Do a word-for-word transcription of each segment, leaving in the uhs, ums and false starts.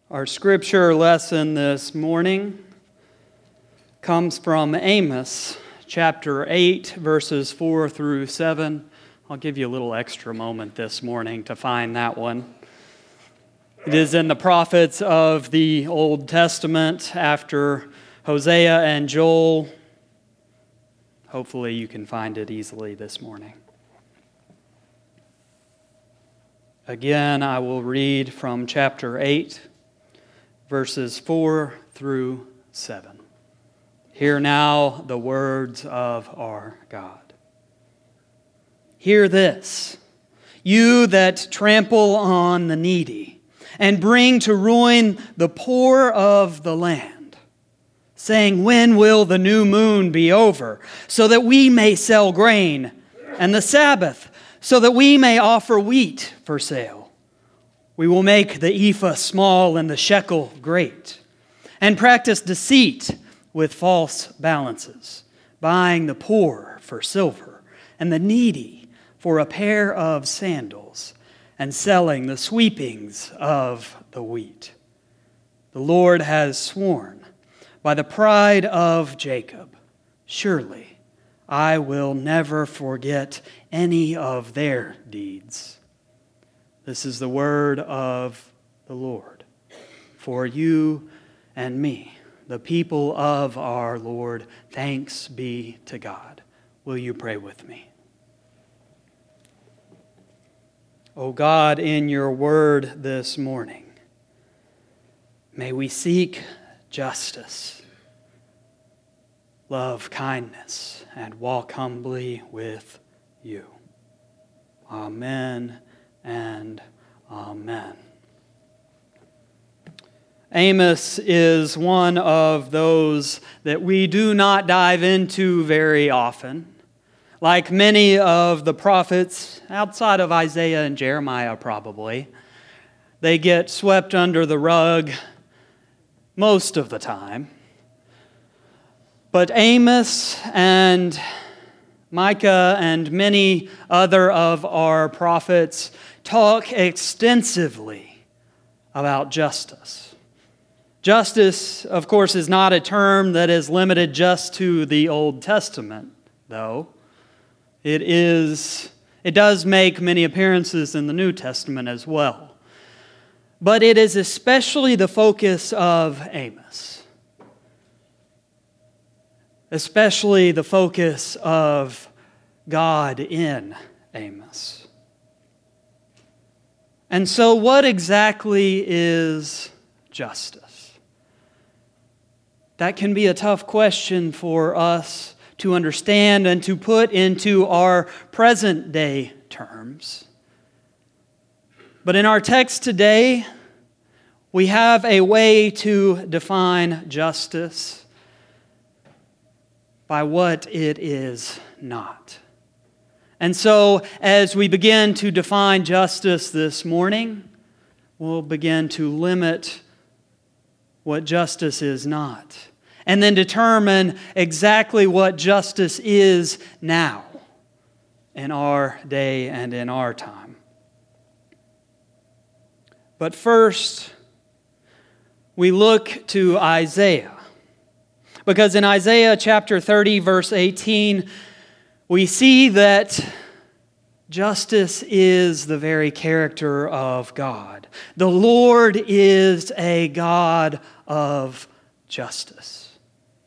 Our scripture lesson this morning comes from Amos chapter eight, verses four through seven. I'll give you a little extra moment this morning to find that one. It is in the prophets of the Old Testament after Hosea and Joel. Hopefully you can find it easily this morning. Again, I will read from chapter eight, verses four through seven. Hear now the words of our God. Hear this, you that trample on the needy, and bring to ruin the poor of the land, saying, when will the new moon be over, so that we may sell grain, and the Sabbath, so that we may offer wheat for sale? We will make the ephah small and the shekel great, and practice deceit with false balances, buying the poor for silver and the needy for a pair of sandals, and selling the sweepings of the wheat. The Lord has sworn by the pride of Jacob, surely I will never forget any of their deeds. This is the word of the Lord for you and me, the people of our Lord. Thanks be to God. Will you pray with me? O God, in your word this morning, may we seek justice, love kindness, and walk humbly with you. Amen and amen. Amos is one of those that we do not dive into very often. Like many of the prophets, outside of Isaiah and Jeremiah probably, they get swept under the rug most of the time. But Amos and Micah and many other of our prophets talk extensively about justice. Justice, of course, is not a term that is limited just to the Old Testament, though. It is, it does make many appearances in the New Testament as well. But it is especially the focus of Amos. Especially the focus of God in Amos. And so what exactly is justice? That can be a tough question for us to understand and to put into our present day terms. But in our text today, we have a way to define justice by what it is not. And so, as we begin to define justice this morning, we'll begin to limit what justice is not, and then determine exactly what justice is now, in our day and in our time. But first, we look to Isaiah. Because in Isaiah chapter thirty, verse eighteen, we see that justice is the very character of God. The Lord is a God of justice.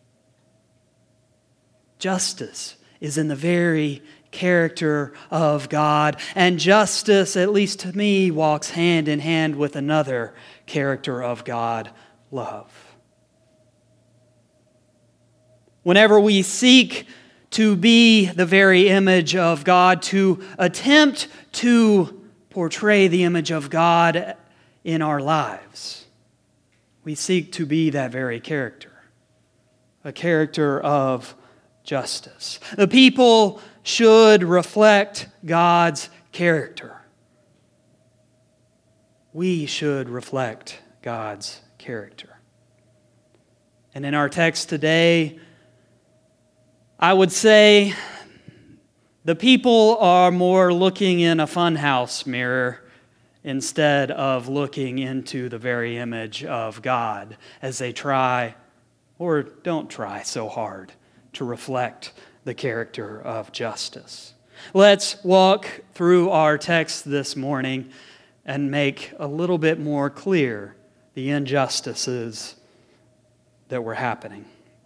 Justice is in the very character of God, and justice, at least to me, walks hand in hand with another character of God, love. Whenever we seek to be the very image of God, to attempt to portray the image of God in our lives, we seek to be that very character, a character of justice. The people should reflect God's character. We should reflect God's character. And in our text today, I would say the people are more looking in a funhouse mirror instead of looking into the very image of God as they try, or don't try so hard, to reflect the character of justice. Let's walk through our text this morning and make a little bit more clear the injustices that were happening.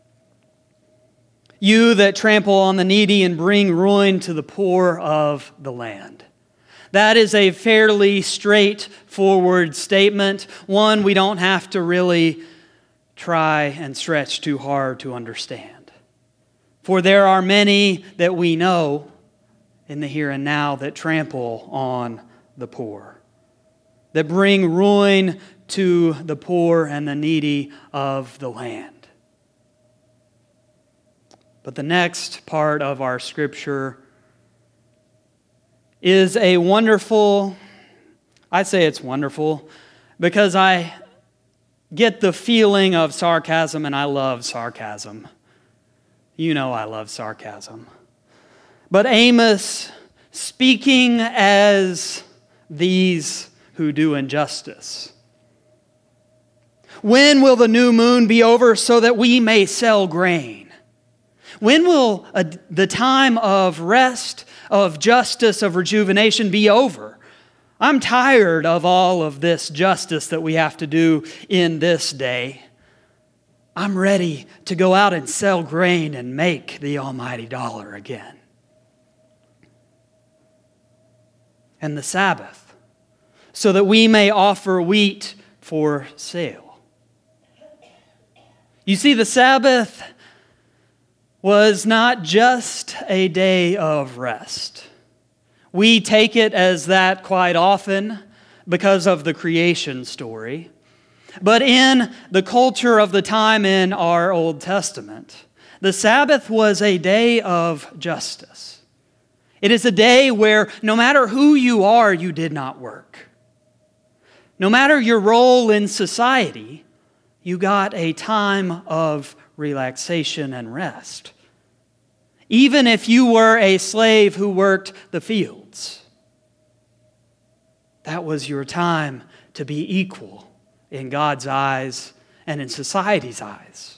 You that trample on the needy and bring ruin to the poor of the land. That is a fairly straightforward statement, one we don't have to really try and stretch too hard to understand. For there are many that we know in the here and now that trample on the poor, that bring ruin to the poor and the needy of the land. But the next part of our scripture is a wonderful, I say it's wonderful because I get the feeling of sarcasm, and I love sarcasm. You know I love sarcasm. But Amos, speaking as these who do injustice. When will the new moon be over so that we may sell grain? When will a, the time of rest, of justice, of rejuvenation be over? I'm tired of all of this justice that we have to do in this day. I'm ready to go out and sell grain and make the almighty dollar again. And the Sabbath, so that we may offer wheat for sale. You see, the Sabbath was not just a day of rest. We take it as that quite often because of the creation story. But in the culture of the time in our Old Testament, the Sabbath was a day of justice. It is a day where no matter who you are, you did not work. No matter your role in society, you got a time of relaxation and rest. Even if you were a slave who worked the fields, that was your time to be equal in God's eyes and in society's eyes.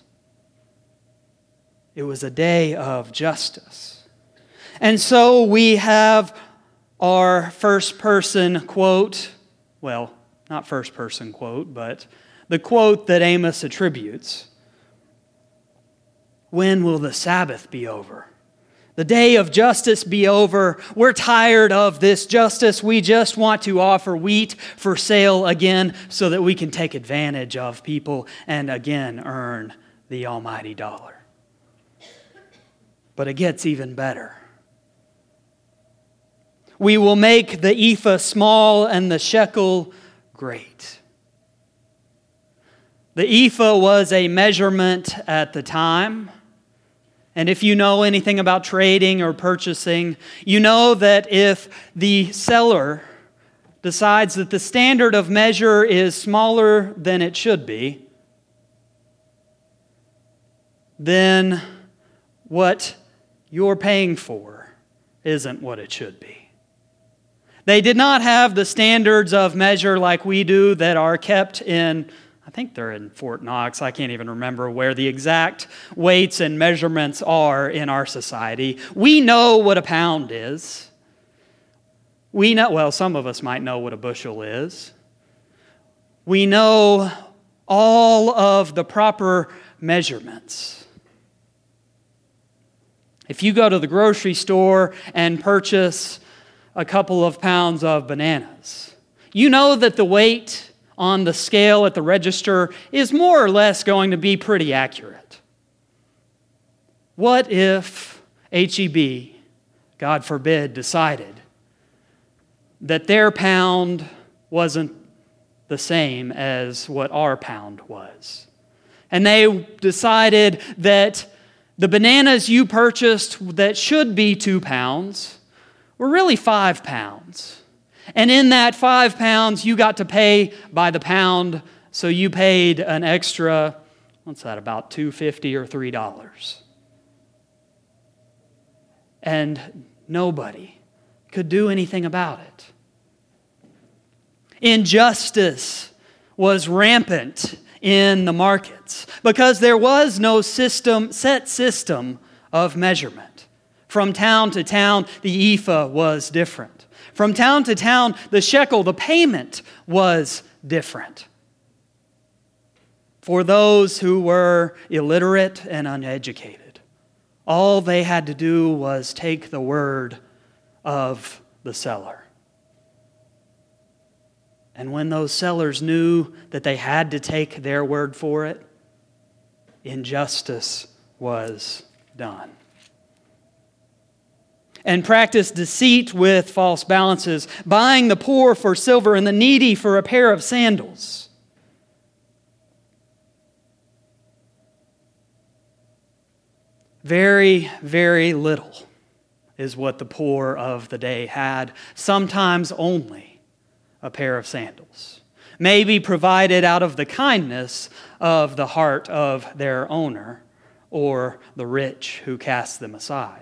It was a day of justice. And so we have our first person quote, well, not first person quote, but the quote that Amos attributes. When will the Sabbath be over? The day of justice be over. We're tired of this justice. We just want to offer wheat for sale again so that we can take advantage of people and again earn the almighty dollar. But it gets even better. We will make the ephah small and the shekel great. The ephah was a measurement at the time. And if you know anything about trading or purchasing, you know that if the seller decides that the standard of measure is smaller than it should be, then what you're paying for isn't what it should be. They did not have the standards of measure like we do that are kept in, I think they're in Fort Knox. I can't even remember where the exact weights and measurements are in our society. We know what a pound is. We know, well, some of us might know what a bushel is. We know all of the proper measurements. If you go to the grocery store and purchase a couple of pounds of bananas, you know that the weight on the scale at the register is more or less going to be pretty accurate. What if H E B, God forbid, decided that their pound wasn't the same as what our pound was? And they decided that the bananas you purchased that should be two pounds were really five pounds. And in that five pounds, you got to pay by the pound, so you paid an extra, what's that, about two dollars and fifty cents or three dollars. And nobody could do anything about it. Injustice was rampant in the markets because there was no system, set system of measurement. From town to town, the ephah was different. From town to town, the shekel, the payment, was different. For those who were illiterate and uneducated, all they had to do was take the word of the seller. And when those sellers knew that they had to take their word for it, injustice was done. And practiced deceit with false balances, buying the poor for silver and the needy for a pair of sandals. Very, very little is what the poor of the day had, sometimes only a pair of sandals, maybe provided out of the kindness of the heart of their owner or the rich who cast them aside.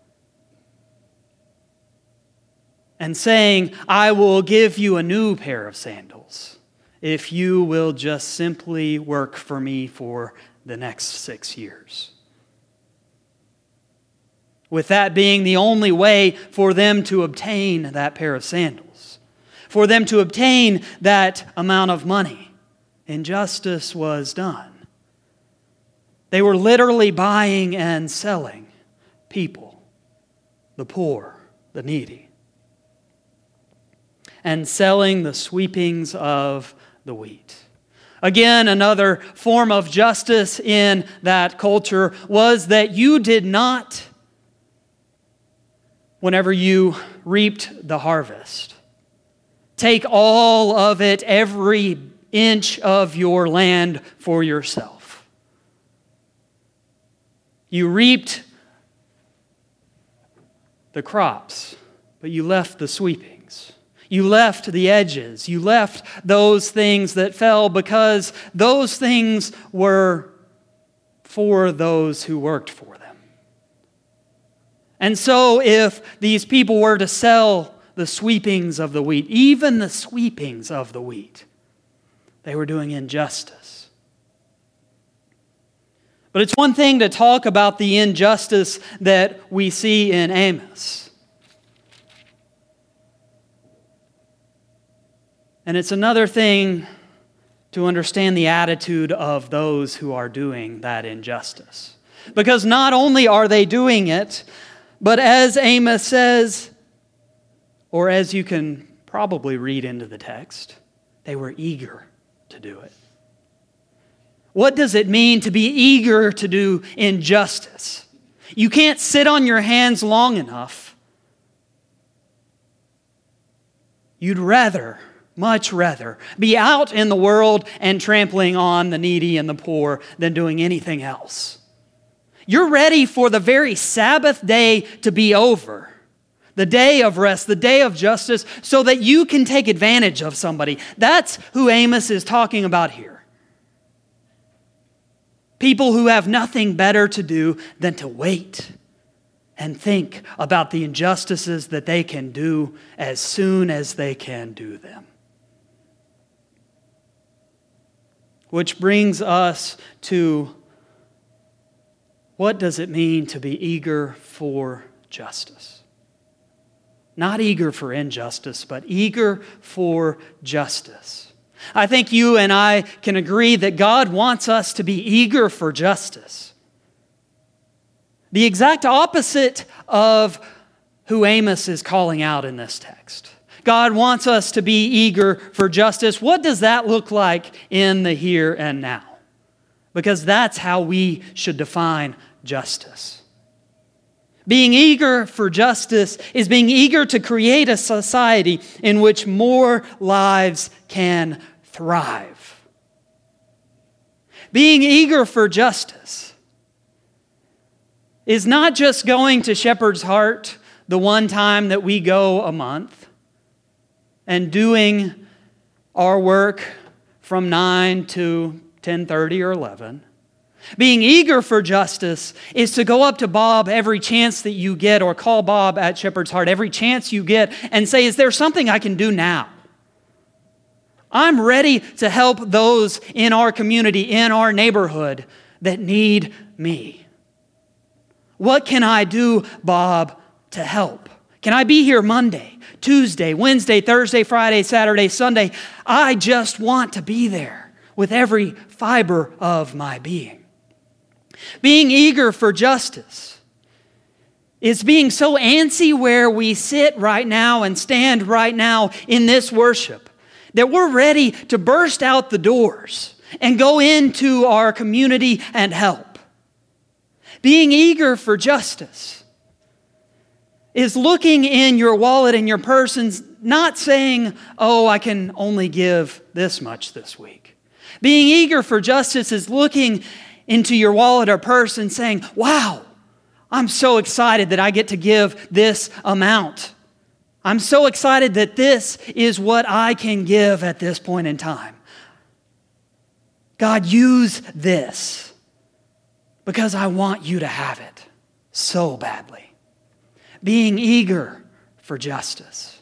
And saying, I will give you a new pair of sandals if you will just simply work for me for the next six years. With that being the only way for them to obtain that pair of sandals, for them to obtain that amount of money, injustice was done. They were literally buying and selling people, the poor, the needy, and selling the sweepings of the wheat. Again, another form of justice in that culture was that you did not, whenever you reaped the harvest, take all of it, every inch of your land for yourself. You reaped the crops, but you left the sweepings. You left the edges. You left those things that fell because those things were for those who worked for them. And so if these people were to sell the sweepings of the wheat, even the sweepings of the wheat, they were doing injustice. But it's one thing to talk about the injustice that we see in Amos. And it's another thing to understand the attitude of those who are doing that injustice. Because not only are they doing it, but as Amos says, or as you can probably read into the text, they were eager to do it. What does it mean to be eager to do injustice? You can't sit on your hands long enough. You'd rather, much rather, be out in the world and trampling on the needy and the poor than doing anything else. You're ready for the very Sabbath day to be over, the day of rest, the day of justice, so that you can take advantage of somebody. That's who Amos is talking about here. People who have nothing better to do than to wait and think about the injustices that they can do as soon as they can do them. Which brings us to, what does it mean to be eager for justice? Not eager for injustice, but eager for justice. I think you and I can agree that God wants us to be eager for justice. The exact opposite of who Amos is calling out in this text. God wants us to be eager for justice. What does that look like in the here and now? Because that's how we should define justice. Being eager for justice is being eager to create a society in which more lives can thrive. Being eager for justice is not just going to Shepherd's Heart the one time that we go a month and doing our work from nine to ten thirty or eleven. Being eager for justice is to go up to Bob every chance that you get, or call Bob at Shepherd's Heart every chance you get and say, is there something I can do now? I'm ready to help those in our community, in our neighborhood that need me. What can I do, Bob, to help? Can I be here Monday, Tuesday, Wednesday, Thursday, Friday, Saturday, Sunday? I just want to be there with every fiber of my being. Being eager for justice is being so antsy where we sit right now and stand right now in this worship that we're ready to burst out the doors and go into our community and help. Being eager for justice is looking in your wallet and your purse and not saying, oh, I can only give this much this week. Being eager for justice is looking into your wallet or purse and saying, wow, I'm so excited that I get to give this amount. I'm so excited that this is what I can give at this point in time. God, use this because I want you to have it so badly. Being eager for justice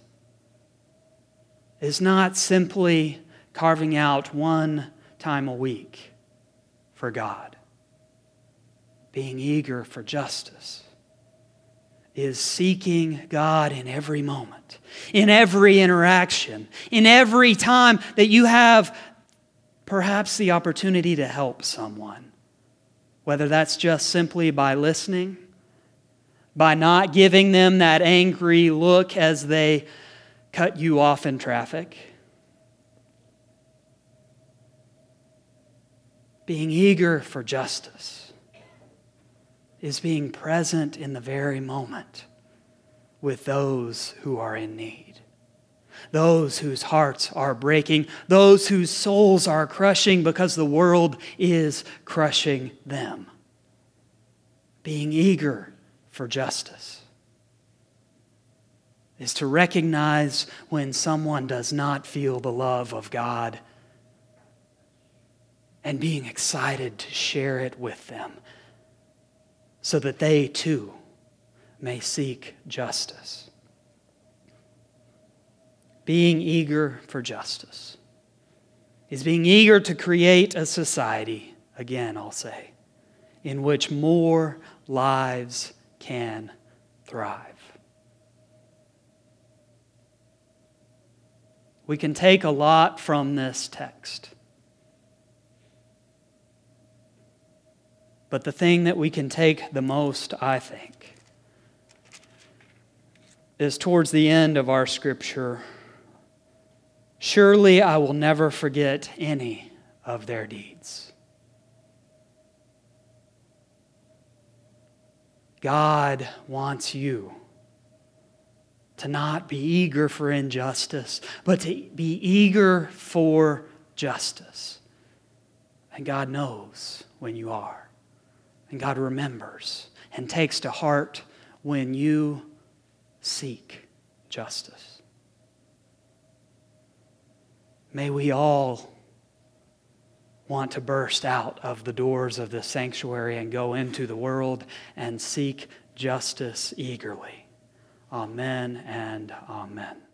is not simply carving out one time a week for God. Being eager for justice is seeking God in every moment, in every interaction, in every time that you have perhaps the opportunity to help someone. Whether that's just simply by listening, by not giving them that angry look as they cut you off in traffic. Being eager for justice is being present in the very moment with those who are in need, those whose hearts are breaking, those whose souls are crushing because the world is crushing them. Being eager for justice is to recognize when someone does not feel the love of God and being excited to share it with them so that they too may seek justice. Being eager for justice is being eager to create a society, again I'll say, in which more lives can thrive. We can take a lot from this text. But the thing that we can take the most, I think, is towards the end of our scripture. Surely I will never forget any of their deeds. God wants you to not be eager for injustice, but to be eager for justice. And God knows when you are. And God remembers and takes to heart when you seek justice. May we all want to burst out of the doors of this sanctuary and go into the world and seek justice eagerly. Amen and amen.